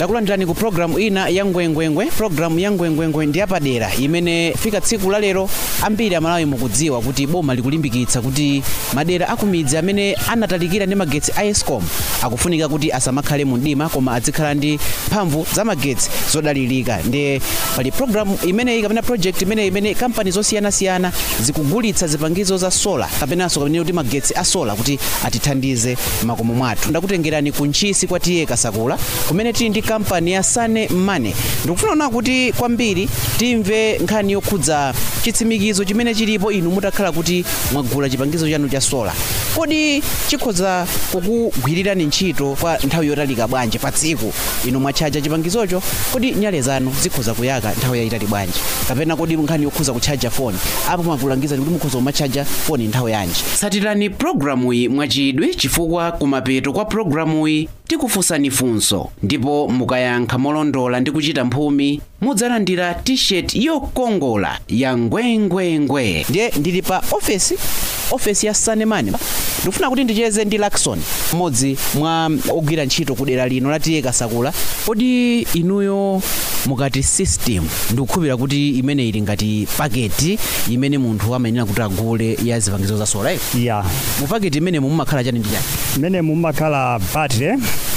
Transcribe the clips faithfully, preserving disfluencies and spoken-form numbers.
ndakulandirani ku program ina ya ngwengwengwe. Program ya ngwengwengwe ndi yapadera imene fika tsiku la lero ambiri amalawi mukudziwa kuti boma likulimbikitsa kuti madera akumidzi amene anatalikira ndi magetsi a Eskom akufunika kuti asamakhale mu mdima koma azikhala ndi mphamvu za magetsi zodalirika. Ndi pali program imene kapena project imene imene companies zosiyana-siyana zikugulitsa zipangizo za solar kapenanso kapena kuti magetsi a solar kuti atithandize makomo mwathu. Ndakutengerani ku Ntchisi kwa tiye Kasakula kumene tili ndi kampani ya Sane Mane. Ndikufuna kuti kwambiri timve nkhani yokhudza chitsimikizo chimene chilipo inu mutakhala kuti mwagula chipangizo chanu cha solar. Kodi chikhoza kukugwirirani ntchito kwa nthawi yotalika bwanji pa tsiku inu mwachaja chipangizocho? Kodi nyale zanu zikhoza kuyaka nthawi yayitali bwanji? Kapena kodi nkhani yokhuza kuchaja foni apo mwakulangiza kuti mukhoza kumachaja foni nthawi yanji? Satirani programu iyi mwachidwi chifukwa kumapeto kwa programu iyi tikufunsani funso ndipo mukayankha molondola ndi kuchita mphumi mudzalandira t-shirt yokongola ya ngwengwengwe. Ndiye ndili pa ofesi ofesi ya Sane Mane. Ndikufuna kuti ndicheze ndi Lakson mmodzi mwa ogwira ntchito ku dera lino la tiye Kasakula. Kodi inuyo mukati system ndikukhulupirira kuti imene ili ngati paketi imene munthu amayenera kuti agule ya zipangizo za solar? Yeah. Mu paketi imene mumakhala chani ndi chani? Imene mumakhala battery,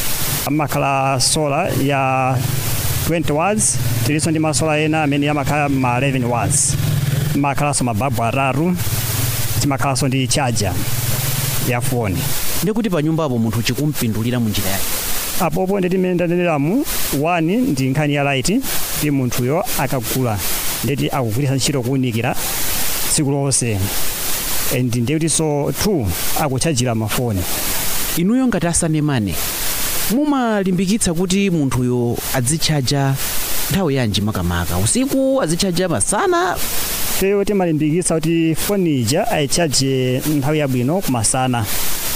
amakhala solar ya twenty watts, tiliso ndi masola ena amene yamakhala ma eleven watts. Makhalanso mababu atatu, timakhalanso ndi charger ya phone. Ndikuti pa nyumba apo munthu chikumpindulira mu njira yake. Apopo nditi imene ndaneneramu one ndi nkhani ya light ndi munthuyo akagula nditi akugwiritsa ntchito kuwunikira tsiku lonse. And ndikuti so two akuchajira mafoni. Inuyo ngati a Sane Mane mumalimbikitsa kuti munthuyo azichaja nthawi yanji makamaka? Usiku azichaja masana? Feyo timalimbikitsa kuti foni ija ayichaje nthawi yabwino kumasana.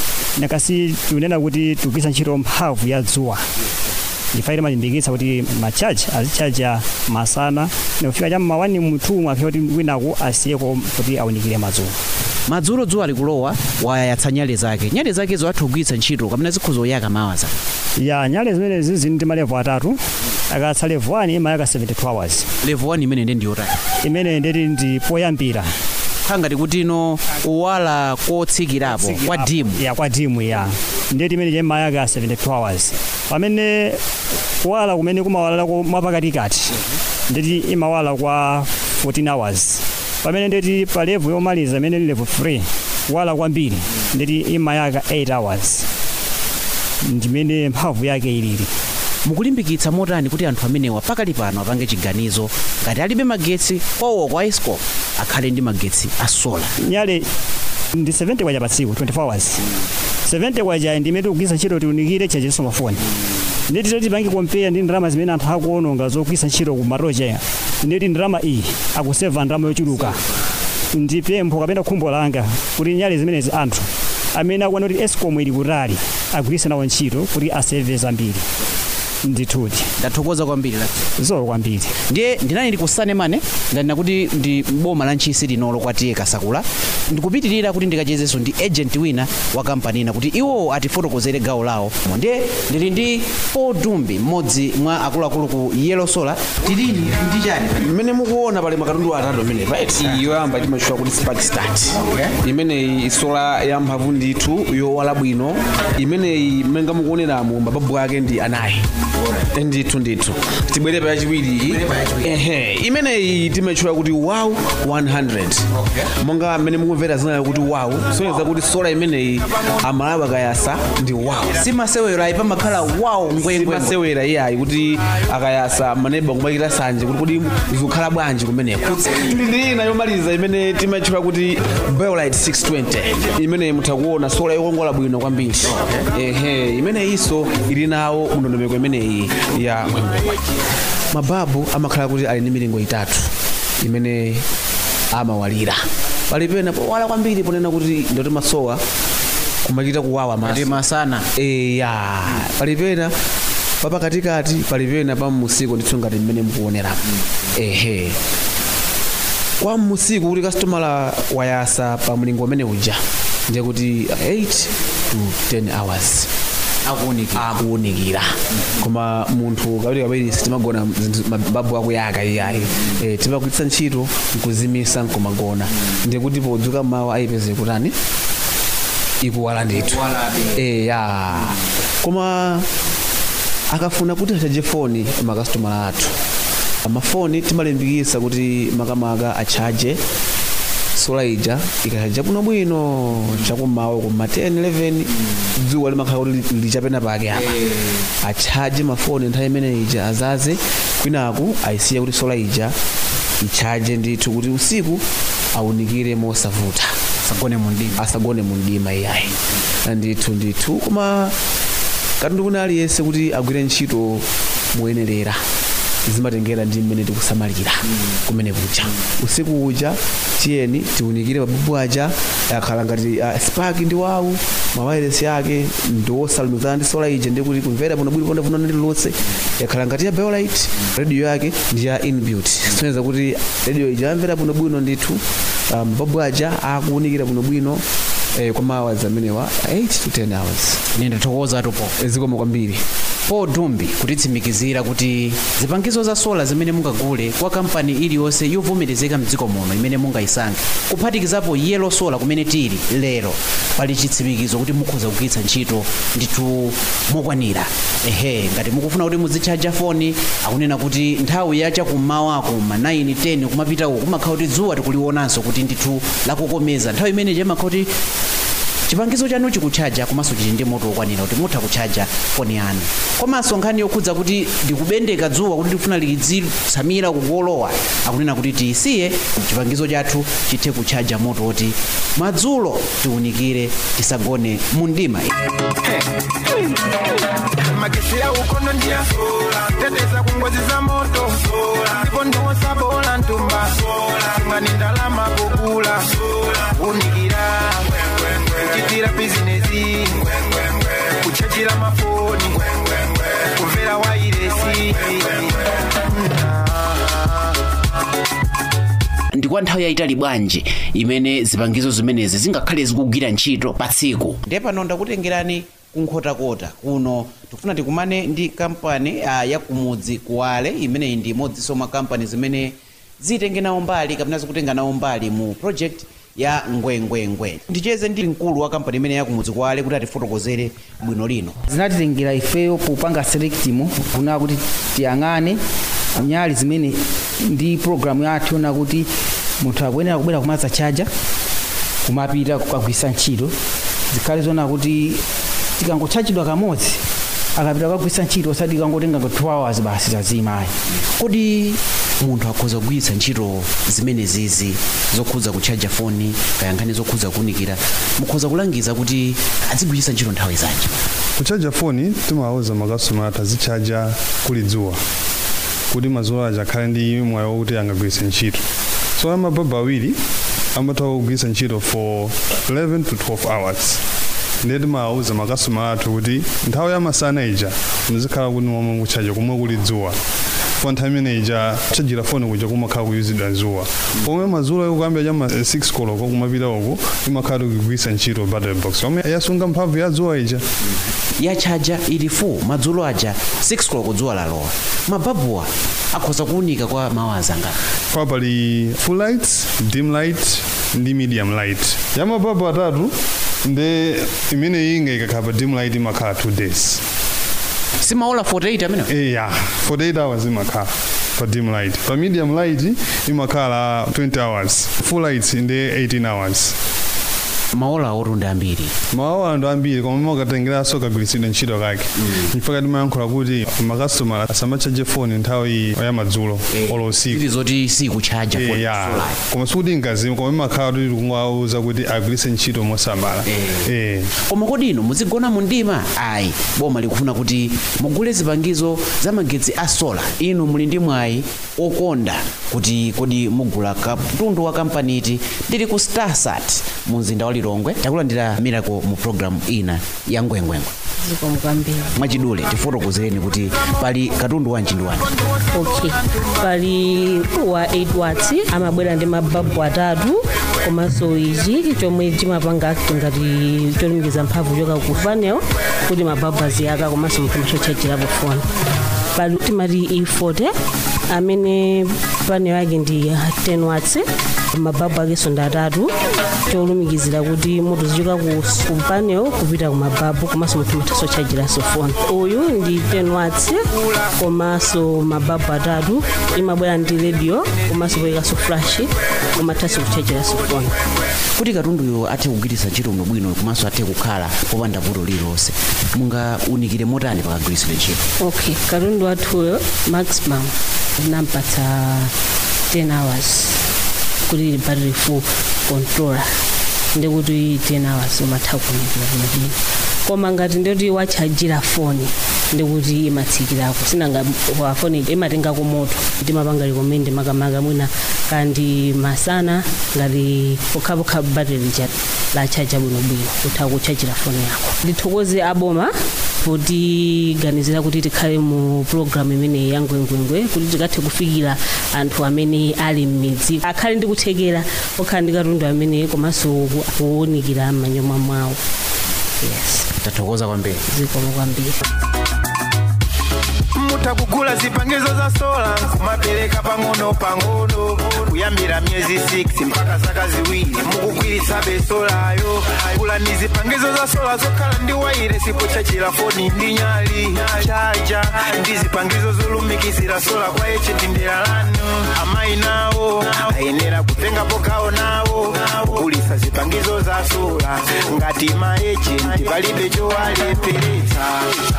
Nakasi tunena kuti tugwiritsa ntchito mphamvu ya dzuwa. Ndifaire malimbikitsa kuti machaji azichaja masana nofika cha mawani mtu mwafika kuti winako asiyeko kuti awunikire madzulo. Madzulo dzuwa likulowa wayatsa nyale zake. Nyale zake zo athugwiritsa ntchito kapena zikhozo yaka mawaza? Ya nyale zimene zizi ndi malevel atatu. Akatsa level one imayaka seventy-two hours. Level one imene ndi yotani? Imene ndeti ndi poyambira. Khangati kuti no uwala kotsikirapo kwa dimu. Ya kwa dimu ya. Ndeti imene je mayaka seventy-two hours. Pamene kuwala kumene kumawala mwapakatikati ndeti imawala kwa fourteen hours. Pamene ndeti pa level yomaliza imene level three kuwala kwambiri ndeti imayaka eight hours. Ndimene mphamvu yake ilili. Mukulimbikitsa motani kuti anthu amenewa pakali pano apange chiganizo ngati alibe magetsi kwawo kwa Eskom akhale ndi magetsi a solar? Nyale ndi seventy kwacha pa tsiku twenty-four hours. seventy kwacha ndi imene tikugwiritsa ntchito tiunikire chajenso mafoni. Ndeti toti pangi compare ndi ndalama zimene anthu akuononga zogwiritsa ntchito ku maroja. Ndeti ndalama iyi akuseva ndalama yochuluka. Ndi pempho kapena khumbo langa kuti nyale zimenezi anthu amene akuona kuti Eskom ili kutali agwiritse nawo ntchito kuti aseve zambiri. Ndituti ndathokoza kwambiri Lakson. Zolo kwambiri. Ndiye ndinali ndi ku Sane Mane ndanena kuti ndi boma la Ntchisi linolo kwa tiye Kasakula. Ndikupitirira kuti ndikachezenso ndi agent wina wa kampani ina kuti iwo atifotokozere gawo lawo. Ndiye ndili ndi Paul Dumbi mmodzi mwa akuluakulu ku Yellow Solar. Tilini ndi chani mmene mukuona pali makatundu atatu amene right? Yoyamba timachwa kuti Spark Start. Okay. Imene solar ya mphamvu ndithu yowala bwino. Imene menga mukuoneramo mababu ake ndi anayi. Ndithu ndithu. Tibwere pa yachiwiri. Ehe. Imene timachwa kuti wow one hundred. Okay. Monga mmene mukumvera zinayo kuti wow. Soneza kuti solar imene amalawi akayasa ndi wow. Simasewera ipa makhala wow ngwengwe. Simasewera iyayi kuti akayasa maneba kumakira sanje kuti kodi zikukhala bwanji kumeneko. Ndi ina yomaliza imene timachwa kuti Beolite six twenty. Imene mutakuona solar yokongola bwino kwambiri. Ehe. Imene iso ili nawo ndondomeko imene ya mababu amakhala kuti ali ndi milingo itatu imene amawalira. Palipena wala kwambiri ponena kuti ndoti masowa kumachita kuwawa maso. Ndi masana. Eh ya. Palipena papa katikati palipena pa musiku ndithu ngati mmene mukuonera. Ehe. Kwa musiku kuti customer wayasa pa mlingo umene uja ndiye kuti eight to ten hours. akuunikira akuunikira koma munthu kabiri kabiri sitimagona mababu akuyaka iyayi eh timagwiritsa ntchito nkuzimisa nkomagona ndiye kuti podzuka mawa ayipeze kutani ikuwala ndithu eh ya koma akafuna kuti achaje foni makastomala athu amafoni timalimbikitsa kuti makamaka achaje sola ija ikachaja kuno bwino chakumawa kuma ten eleven dzuwa limakhala kuti lichapena pake apa achaje mafoni nthawi imene ija azaze kwinaku ayisiya kuti sola ija ichaje ndithu kuti usiku aunikire mosavuta asagone mundima asagone mundima iyayi ndithu ndithu koma katundu kuna aliyense kuti agwire ntchito moyenerera zimatengera ndi mmene tikusamalira kumene kucha usiku uja tiyeni tiunikire mababu aja yakhala ngati uh, spark ndi wawu mawayiresi yake ndiosalumizana ndi sola ija ndi kuti kumvera bwino bwino ponda vuno lililonse yakhala ngati ya Beolite radio yake ndi ya inbuilt soneza kuti radio ija yamvera bwino bwino ndithu mababu um, aja akuunikira bwino bwino eh, kwa mahours amenewa eight to ten hours nenda tokoza topo ezikomo kwambiri podumbi kutitsimikizira kuti zipangizo za sola zimene mungagule kwa kampani iliyonse yovomerezeka mdziko muno imene mungayisankhe kuphatikizapo yellow solar kumene tili lero pali chitsimikizo kuti mukhoza kugwiritsa ntchito ndithu mokwanira ehe ngati mukufuna kuti muzichaja foni akunena kuti nthawi yacha kummawa kuma nine ten kumapita uko kumakhala kuti dzuwa tikulionanso kuti ndithu lakukomeza nthawi imene jemakhala kuti chipangizo chanu chikuchaja komanso chili ndi moto okwanira kuti mutha kuchaja foni yanu komanso nkhani yokhudza kuti ndikubendeka dzuwa kuti ndifuna lidzitsamira kukolowa akunena kuti tisiye chipangizo chathu chithe kuchaja moto kuti madzulo tiunikire tisagone mundima magesi ya ukono ndia teteza kungozi za moto ndipo ndosa bola ntumba ngani ndalama kukula unikira kuchitira bizinesi kuchajira mafoni kumvera wairesi ndikwa nthawi yayitali bwanji imene zipangizo zimenezi zingakhale zikugwira ntchito pa tsiku ndiye pano ndakutengerani kunkhotakota kuno tikufuna tikumane ndi kampani uh, ya kumudzi kuwale imene ndi imodzinso mwa kampani zimene zitenge nawo mbali kapena zikutenga nawo mbali mu project ya ngwengwengwe ndicheze ndi mkulu wa kampani imene ya kumudzi kuwale kuti atifotokozere bwino lino zinatitengera ifeyo kupanga selectimu kuna kuti tiyang'ane nyali zimene ndi programu yathu yona kuti munthu akuyenera kubwera kumadza chaja kumapita kukagwisa ntchito zikhale zona kuti tikangochachidwa kamodzi akapita kukagwisa ntchito osati tikangotenga two hours basi tazimayi kodi munthu akhoza kugwiritsa ntchito zimene zizi zokhudza kuchaja foni kayankhani zokhudza kuunikira mukhoza kulangiza kuti azigwiritsa ntchito nthawi zanji kuchaja foni timawuza makastomala tazichaja kuli dzuwa kuti madzulo aja akhale ndi mwayi wokuti angagwiritse ntchito so amababu awiri amatha kugwiritsa ntchito for eleven to twelve hours ndiye timawuza makastomala athu kuti nthawi ya masana ija muzikhala kuti momwe kuchaja kumwe kuli dzuwa for nthawi imene ija chajira foni kuja kumakhala kuyuzidwa dzuwa pomwe madzulo kuyambira chama six koloko kumapita uko imakhala kugwiritsa ntchito battery box omwe yasunga mphamvu ya dzuwa ija yachaja ili full madzulo aja six koloko dzuwa lalowa mababuwa akhoza kuunika kwa mawaza ngati kwa pali full light dim light ndi medium light ya mababu atatu nde imene inga ikakhala dim light imakhala two days simaola forty-eight amene eh ya forty-eight hours imakhala pa dim light pa medium light imakhala twenty hours full light ndi eighteen hours maola orunda ambiri maola ndo ambiri koma makatengera so kagwiritsidwa ntchito kake mpaka timayankhula kuti makastomala asamachaje foni nthawi ya madzulo olo usiku ili zoti sikuchaja foni koma sikuti ngazima koma imakhala kuti tikungawuza kuti agwiritse ntchito mosamala eh koma kodi ino muzigona mundima ayi boma likufuna kuti mugule zipangizo za magetsi a solar ino muli ndi mwayi okonda kuti kodi mugula katundu wa kampani iti ndili ku Starsat mu mzinda wa Lilongwe takulandira Miracle mu program ina ya ngwengwengwe ziko mukambira mwachidule tifotokozereni kuti pali katundu wanji ndi wanji okay pali wa eight watts amabwera ndi mababu atatu komanso ichi chomwe chimapanga ngati cholumikiza mphamvu choka ku panel kuti mababazi aka komanso munthu machochajirapo foni pali timati e forty amene panel yake ndi ten watts mababu akeso ndi atatu cholumikizira kuti moto zichoka ku panel kupita ku mababu komanso munthu mathaso chajiraso foni uyu ndi ten watts komanso mababu atatu imabwera ndi radio komanso poyikaso flash komathaso kuchajiraso foni kuti katunduyo athe kugwiritsa ntchito bwino komanso athe kukhala popanda vuto lililonse mungaunikire motani pakagwiritsidwe ntchito? Okay, katundu wathuyo maximum nampatsa ten hours kuti battery full controller ndikuti ten hours umatha kunikira bwino koma ngati ndoti wachajira foni ndikuti imatsikirako sinanga wa foni imatengako moto ndimapanga recommend makamaka mwina kandi masana ngati pokhapokha battery la charger bwinobwino utha kuchajira foni yako. Ndithokoze aboma kuti ganizira kuti tikhale mu program imene ya ngwengwengwe kuti tikathe kufikira anthu amene ali m'midzi akhale ndi kuthekera okhala ndi katundu amene komanso kuwunikira m'manyumba mwawo. Yes, tathokoza kwambiri. Zikomo kwambiri. mutakugula zipangizo za sola kumapereka pang'ono pang'ono kuyambira myezi six mpaka zaka ziwiri mukugwiritsa besolayo kula ni zipangizo za sola zokhala ndi waire sipochajira foni ndi nyali chaja ndi zipangizo zolumikizira sola kwa eche tindera lanu amayi nawo ayenera kutenga pokawo nawo kugulitsa zipangizo za sola ngati maejenti palibe chowaleperetsa.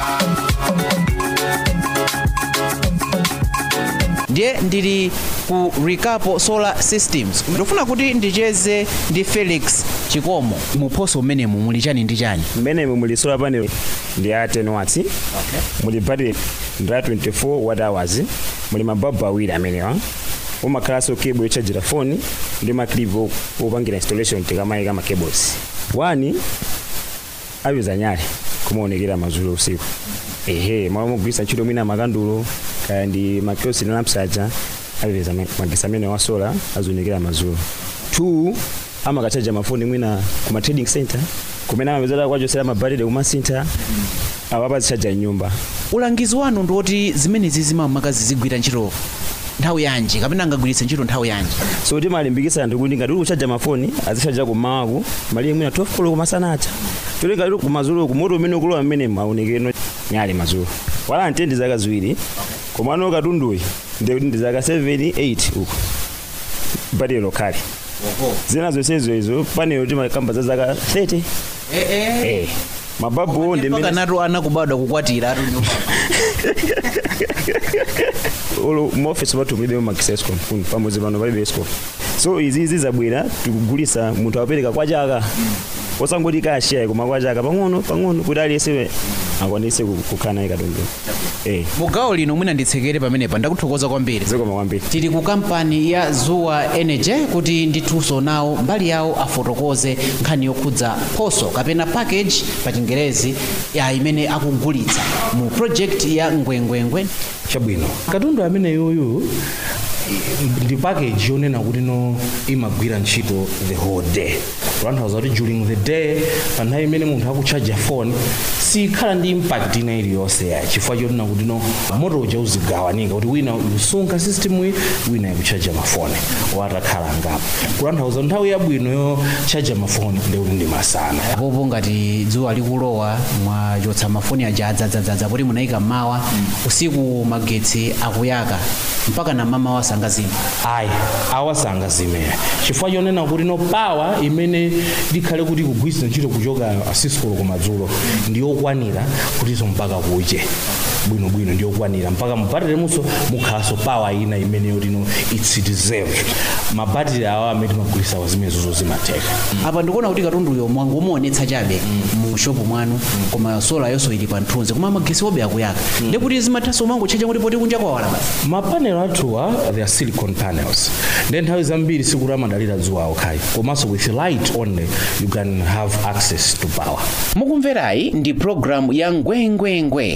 ndiye ndili ku Rikapo Solar Systems ndifuna kuti ndicheze ndi Felix Chikomo muphoso umenemu muli chani ndi chani? Mmenemu muli solar panel ndi ya ten watts. Okay. Muli battery ndi twenty-four watt hours. Muli mababu awiri amenewa umakhalanso cable yochajira phone ndi maklipu opangira installation tikamayika ma cables. One abiza nyale kumaonekera mazulu usiku. Ehe mwa mugwisa ntchito mwina makandulo kandi makiosi na lamsaja abiza magisa amene wa solar azunikira mazulu. Two amakachaja mafoni mwina kuma trading center kumene amapezera kwachosera mabattery kuma center awapa zichaja nyumba. Ulangizi wanu ndoti zimene zizimamaka zizigwira ntchito nthawi yanji kapena angagwiritse ntchito nthawi yanji? So timalimbikisa anthu kuti ngati uli kuchaja mafoni azichaja kumawaku mali mwina twelve koloko kumasanacha tulinga lero kumazulu kumoto umene ukulowa mmene maonekeno nyale mazulu wala ntendi zaka ziwiri komano katunduyi ndi zaka seven eight uko battery lokali. Zina zonsezo izo panel timakamba za zaka thirty. Eh eh. Eh. Mababu ndi mene nato anakubadwa kukwatira atu nyumba. Olo mu office watu mlibe makisesco pamozi vano valibe esco. So izi izi zabwera tikugulisa munthu apereka kwa chaka. Osangoti kashia kuma kwa chaka pang'ono pang'ono kuti aliyese akwanise kukana ikatundu. Eh. Mugawo lino mwina nditsekere pamenepa ndakuthokoza kwambiri. Zikomo kwambiri. Tili ku kampani ya Zuwa Energy kuti ndithunso nawo mbali yawo afotokoze nkhani yokhudza phoso kapena package pa Chingerezi ya imene akugulitsa mu project ya ngwengwengwe. Chabwino katundu amene yoyo ndi package yonena kuti no imagwira ntchito the whole day. Run kuti during the day panthawi imene munthu akuchaja phone sikhala ndi impact ina iliyonse ya chifukwa chonena kuti no moto uja uzigawanika kuti wina usunga system wi wina ikuchaja mafoni watakhala ngapo. Kutanthauza nthawi yabwino yo chaja mafoni ndi kuti ndi masana. Apopo ngati dzuwa likulowa mwachotsa mafoni aja adzadzadza kuti munayika mawa usiku magetsi akuyaka mpaka na mama wasangazime. Ayi awasangazime chifukwa chonena kuti no power imene likhale kuti kugwiritsa ntchito kuchoka asisiko kumadzulo ndiyokwanira kuti so mpaka kuche bwino bwino ndiyokwanira mpaka mubattery muso mukhaso power ina imene yoti no it's deserved. Mabattery awa amene magulisa wazimezo zozimatheka. Apa ndikuona kuti katunduyo mwangomuonetsa chabe mu shop mwanu koma solar yonso ili pa nthunzi koma magesi obe akuyaka. Ndi kuti zimathaso mangochaja kuti poti kunja kwa wala basi. Mapanel athuwa they are silicon panels. Then nthawi zambiri sikula madalira dzuwa okhayi komanso with light only you can have access to power. Mukumverayi ndi program ya ngwengwengwe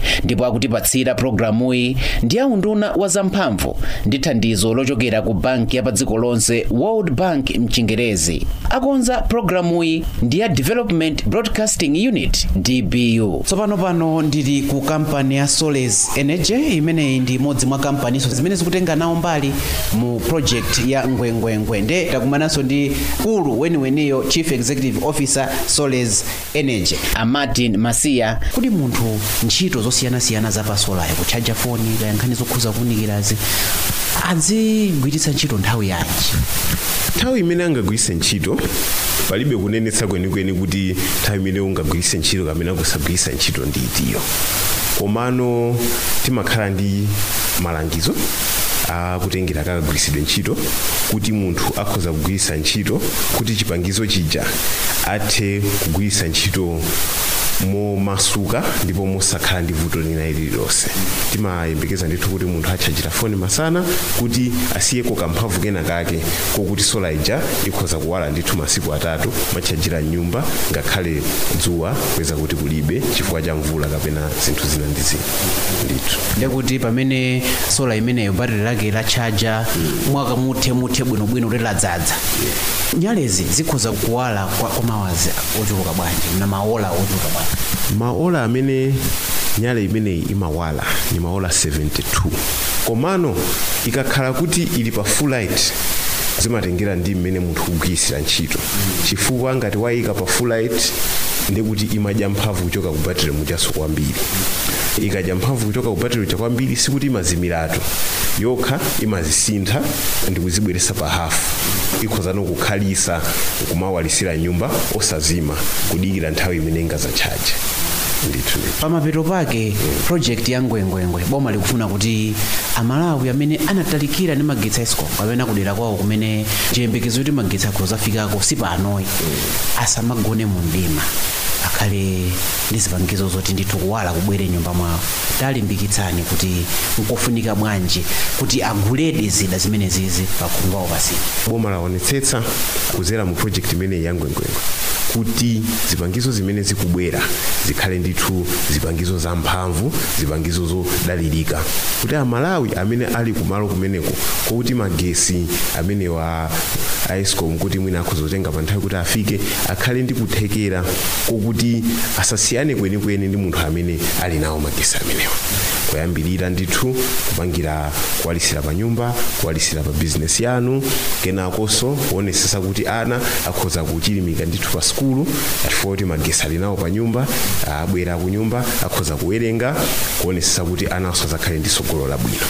ndipo akutipatsira programuyi ndi aunduna wa zamphamvu ndi thandizo lochokera ku banki ya pa dziko lonse World Bank mchingerezi. Akonza programuyi ndi ya Development Broadcasting Unit D B U. Tsopano pano ndili ku kampani ya Soles Energy imene ndi imodzi mwa kampani zimene zikutenga nawo mbali mu project ya ngwengwengwe. Nde takumananso ndi kulu weniweniyo Chief Executive Officer Soles Energy a Martin Masiya. Kuti munthu ntchito zosiyanasiyana za pasolayo kuchaja foni kaya nkhani zokhuza kunikirazi adzigwiritsa ntchito nthawi yanji? Nthawi imene angagwiritse ntchito palibe kunenetsa kwenikweni kuti nthawi imene ungagwiritse ntchito kapena kusagwiritsa ntchito ndi itiyo, komano timakhala ndi malangizo akutengera kakagwiritsidwe ntchito kuti munthu akhoza kugwiritsa ntchito kuti chipangizo chija athe kugwiritsa ntchito momasuka ndipo mosakhala ndi vuto lina lililonse. Timayembekeza ndithu kuti munthu achajira foni masana kuti asiyeko kamphamvu kena kake kokuti sola ija ikhoza kuwala ndithu masiku atatu machajira nyumba ngakhale dzuwa kweza kuti kulibe chifukwa cha mvula kapena zinthu zina ndi zina ndithu. Ndekuti pamene sola imeneyo battery lake la chaja mwaka muthe muthe bwinobwino kuti ladzaza, nyalezi zikhoza kuwala kwa, kwa mawazi ochuluka bwanji na maola ochuluka bwanji? Maola amene nyale imeneyi imawala ni maola seventy-two, komano ikakhala kuti ili pa full light zimatengera ndi mmene munthu kugwirisira ntchito, chifukwa ngati wayika pa full light ndekuti imadya mphamvu kuchoka ku battery muchaso kwambiri. Ikadya mphamvu kuchoka ku battery cha kwambiri sikuti imazimiratu yokha, imazisintha ndi kuzibweretsa pa hafu, ikhoza no kukhalisa kumawalisira nyumba osazima kudikira nthawi imene ingazachaje ndithu. Pamapeto pake project ya ngwengwengwe boma likufuna kuti amalawi amene anatalikira ndi magetsi Eskom kapena kudera kwawo kumene chiyembekezo kuti magetsi akhoza afikako sipanoyi asamagone mu mdima, akhale ndi zipangizo zoti ndithu kuwala kubwere nyumba mwawo. Talimbikitsani kuti nkofunika bwanji kuti aguledi zida zimene zizi pakhungawo pasi. Boma laonetsetsa kuzera mu project imene ya ngwengwengwe kuti zipangizo zimene zikubwera zikhale ndithu zipangizo za mphamvu, zipangizo zodalirika, kuti amalawi amene ali kumalo kumeneko kuti magesi amene wa Eskom kuti mwina akhoza kutenga pa nthawi kuti afike akhale ndi kuthekera kokuti asasiyane kwenikweni ndi munthu amene ali nawo magesi amenewa. Kuyambirira ndithu kupangira kuwalisira pa nyumba, kuwalisira pa business yanu, kenakonso kuonesesa kuti ana akhoza kuchilimika ndithu pa skulu chifukwa kuti magesi ali nawo pa nyumba, abwera ku nyumba akhoza kuwerenga, kuonesesa kuti ana asazakhale ndi sogolo labwino.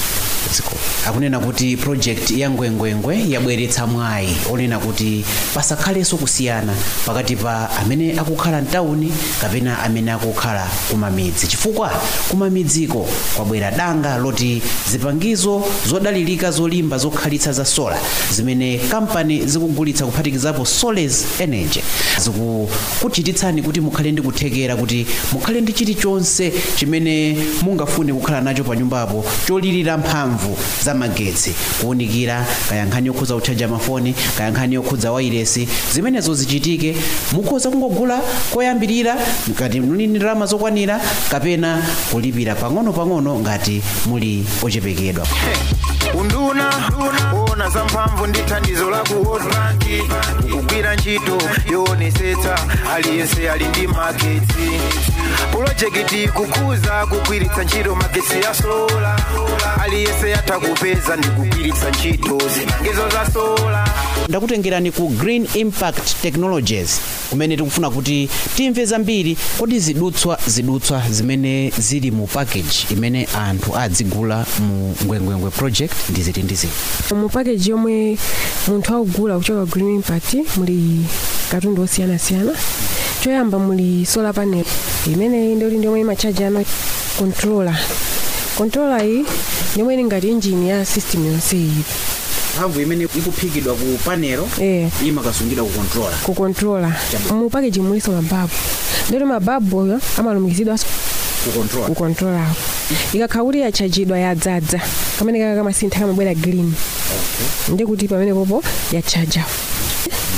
Akunena kuti project ya ngwengwengwe yabweretsa mwayi onena kuti pasakhalenso kusiyana pakati pa amene akukhala mtawuni kapena amene akukhala kumamidzi, chifukwa kumamidziko kwabwera danga loti zipangizo zodalirika zolimba zokhalitsa za sola zimene kampani zikugulitsa kuphatikizapo Soles Energy zikukuchititsani kuti mukhale ndi kuthekera kuti mukhale ndi chilichonse chimene mungafune kukhala nacho pa nyumbapo cholirira mphamvu za magetsi, kuunikira kaya nkhani yokhuza kuchaja mafoni kaya nkhani yokhuza wairesi. Zimenezo zichitike mukhoza kungogula koyambirira ngati muli ndi ndalama zokwanira kapena kulipira pang'ono pang'ono ngati muli ochepekedwa. Unduna ona za mphamvu ndi thandizo la ku World Bank kugwira ntchito yoonetsetsa aliyense ali ndi magetsi. Project kukuza kugwiritsa ntchito magetsi ya sola, aliyense atakupeza ndi kugwiritsa ntchito zipangizo za sola. Ndakutengerani ku Green Impact Technologies kumene tikufuna kuti timve zambiri kodi zidutswa zidutswa zimene zili mu package imene anthu adzigula mu ngwengwengwe project ndi ziti ndi ziti. Mu package yomwe munthu akugula kuchoka Green Impact muli katundu osiyanasiyana. Choyamba muli solar panel imene ndio ndio mwe machaji ano controller. Controller iyi nimwe ngati engine ya system yonse iyi. Mphamvu imene ikuphikidwa ku panelo eh imakasungidwa ku controller. Ku controller. Mu package muliso mababu. Ndio mababu yo amalumikizidwa ku controller. Ku controller. Ikakhauli ya chajidwa ya dzadza. Kamene kaka kama sintha kama bwera green. Okay. Ndio kuti pamene popo ya charger.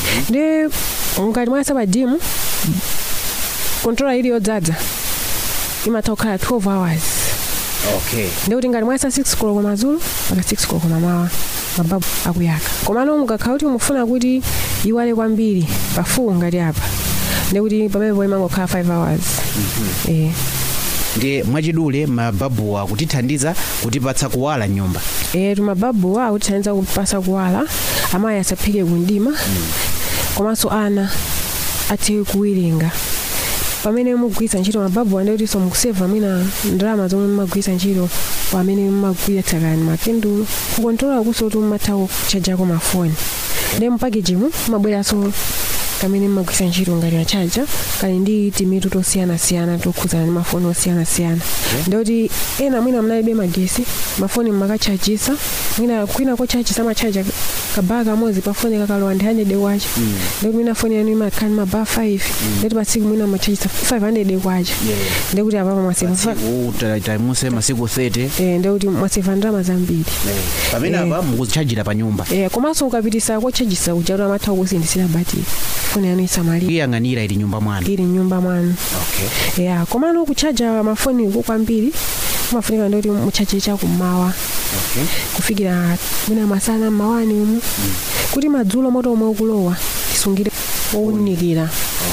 Ndio ngati mwasa pa dimu controller ili yodzadza imatha kukhala twelve hours okay ndikuti ngati mwayesa six koloko madzulo mpaka six koloko mamawa mababu akuyaka komano mukakhala kuti mufuna kuti iwale kwambiri pafupi ngati apa ndikuti pamenepo imangokhala five hours eh ndi mwachidule mababu akutithandiza kutipatsa kuwala nyumba eh mababu akutithandiza kupasa kuwala amayi asaphike kundima komanso ana athe kuwiringa pamene mugwiritsa ntchito mababu andikuti so mukuseva mwina ndalama zomwe mumagwiritsa ntchito pamene mumagwiritsa kani makendulo kukontrola kuso kuti mumatha kuchajako mafoni ndi mpakejimu mabweranso kamene mumagwiritsa ntchito ngati achaja kali ndi timitu tosiyanasiyana tokhudzana ndi mafoni osiyanasiyana ndikuti ena mwina munalibe magesi mafoni mmakachajisa mwina kwina kochajisa machaja kabaa kamodzi pa foni kakalowa ndi one hundred kwacha ndikuti mwina foni yanu imakhala mabaa five ndikuti pasiku mwina machajisa five hundred kwacha ndikuti apapa mwaseva utamuse masiku thirty eh ndikuti mwaseva ndalama zambiri pamene apa mukuchajira pa nyumba eh komanso ukapitisa kochajisa ujato amatha kusindisira batiri foni yanu isamali iyang'anira ili nyumba mwanu ili nyumba mwanu okay yeah komano kuchaja mafoni uko kwambiri mafunika ndikuti muchaje chakummawa okay kufikira mwina masana mawani umu mm. kuti madzulo moto omwe ukulowa tisungire wounikira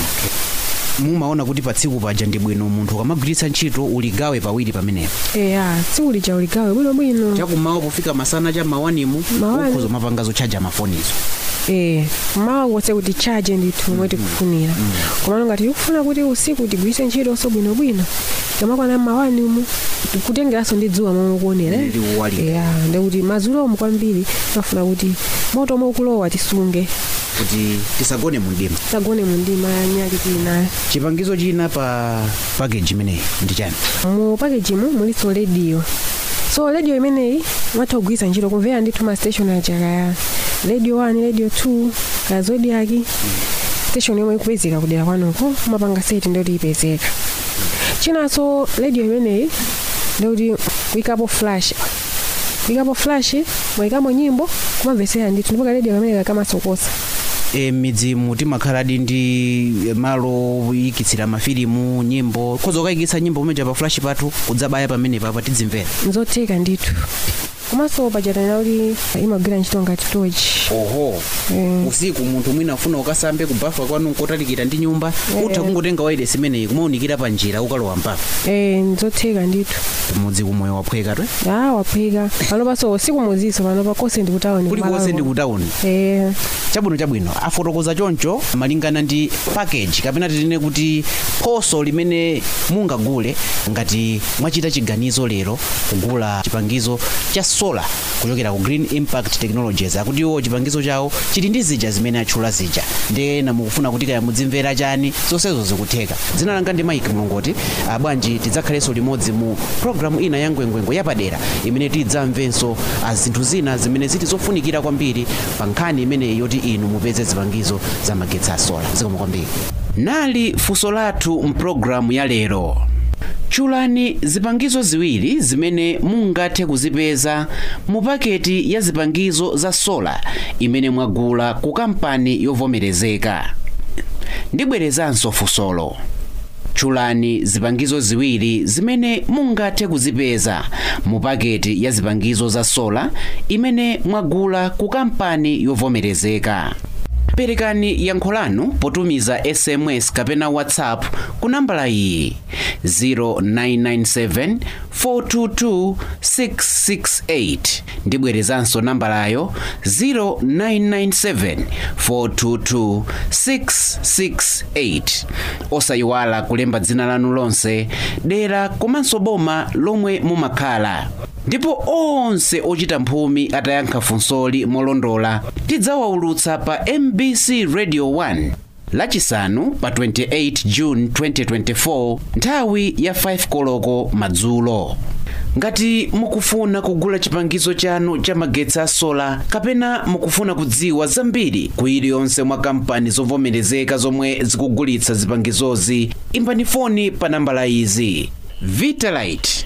okay mumaona kuti pa tsiku paja ndi bwino munthu ukamagwiritsa ntchito uligawe pawiri pamenepo eya tsiku lija uligawe bwinobwino chakummawa pofika masana cha mawanimu ukhoza mapanga zochaja mafonizo eh mawa wose kuti charge ndithu mweti kufunira komano ngati ukufuna kuti usiku tigwiritse ntchito so bwino bwino kamakwana mawani umu kutengeraso ndi dzuwa momwe kuonera yeah ndikuti madzulo mu kwambiri mafuna kuti moto omwe ukulowa tisunge kuti tisagone mu mdima tisagone mu mdima nyali tinayo chipangizo china pa package imeneyi ndi chani mu package mu muliso radio so radio imeneyi mwatha kugwiritsa ntchito kumvera ndithu ma station achakaya radio one radio two ka Zodiac station yomwe ikupezeka kudera kwanuko mapanga seti ndikuti ipezeka chinanso radio imeneyi ndikuti kuikapo flash kuikapo flash mwayikamo nyimbo kumamvesera ndithu ndipo ka radio kamene kamasokosa e midzimu timakhaladi ndi malo ikitsira mafilimu nyimbo khoza ukayikitsa nyimbo umeja pa flash pathu kudzabaya pamene papa tidzimvera nzotheka ndithu komanso pajatana kuti imagwira ntchito ngati torch oho mm. usiku munthu mwina afuna ukasambe kubafa kwanu nkotalikira ndi nyumba yeah. utha kungotenga wireless imeneyi kumaunikira pa njira ukalowa mpafa eh nzotheka ndithu mudzi kumwe waphweka twe ah waphweka pano paso usiku muziso pano pa konse ndi kutaoni kuli konse ndi kutaoni eh chabwino chabwino afotokoza choncho malingana ndi package kapena titine kuti phoso limene mungagule ngati mwachita chiganizo lero kugula chipangizo cha solar kuchokera ku Green Impact Technologies akuti iwo chipangizo chawo chili ndi zija zimene atchula zija ndena mukufuna kuti kaya mudzimvera chani zonsezo zikutheka dzina langa ndi Mike Mlongoti bwanji tidzakhalenso limodzi mu program ina ya ngwengwengo yapadera imene tidzamvenso zinthu zina zimene ziti zofunikira kwambiri pa nkhani imene yoti inu mupeze zipangizo za magetsi a solar zikomo kwambiri nali funso lathu mprogramu ya lero chulani zipangizo ziwiri zimene mungathe kuzipeza mu paketi ya zipangizo za solar imene mwagula ku kampani yovomerezeka ndibwerezanso funsolo chulani zipangizo ziwiri zimene mungathe kuzipeza mu paketi ya zipangizo za solar imene mwagula ku kampani yovomerezeka perekani yankho lanu potumiza S M S kapena WhatsApp ku nambala iyi zero nine nine seven four two two six six eight ndibwerezanso nambalayo zero nine nine seven four two two six six eight osayiwala kulemba dzina lanu lonse dera komanso boma lomwe mumakhala ndipo onse ochita mphumi atayankha funsoli molondola tidzawaulutsa pa M B C Radio one lachisanu pa twenty-eight June twenty twenty-four nthawi ya five koloko madzulo ngati mukufuna kugula chipangizo chanu cha magetsi a solar kapena mukufuna kudziwa zambiri ku iliyonse mwa kampani zovomerezeka zomwe zikugulitsa zipangizozi imbani foni pa nambala izi Vitalite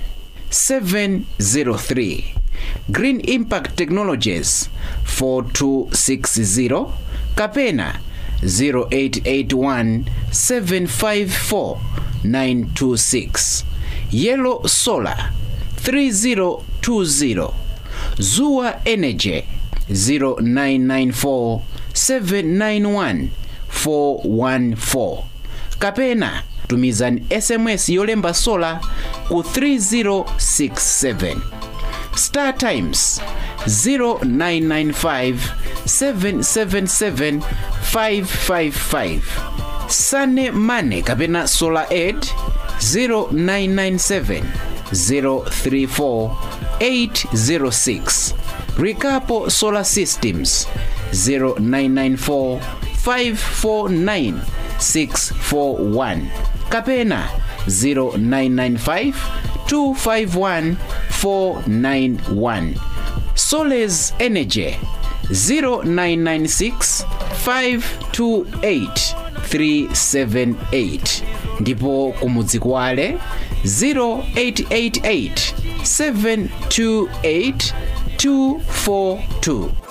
seven zero three Green Impact Technologies four two six zero kapena zero eight eight one seven five four nine two six Yellow Solar three zero two zero, Zuwa Energy zero nine nine four seven nine one four one four, kapena tumizani S M S yolemba sola ku three zero six seven. Star Times zero nine nine five seven seven seven five five five. Sane Mane kapena Solar Aid zero nine nine seven zero three four eight zero six. Rikapo Solar Systems zero nine nine four five four nine six four one, kapena zero nine nine five two five one four nine one. Soles Energy zero nine nine six five two eight three seven eight, ndipo kumudzikwale zero eight eight eight seven two eight two four two.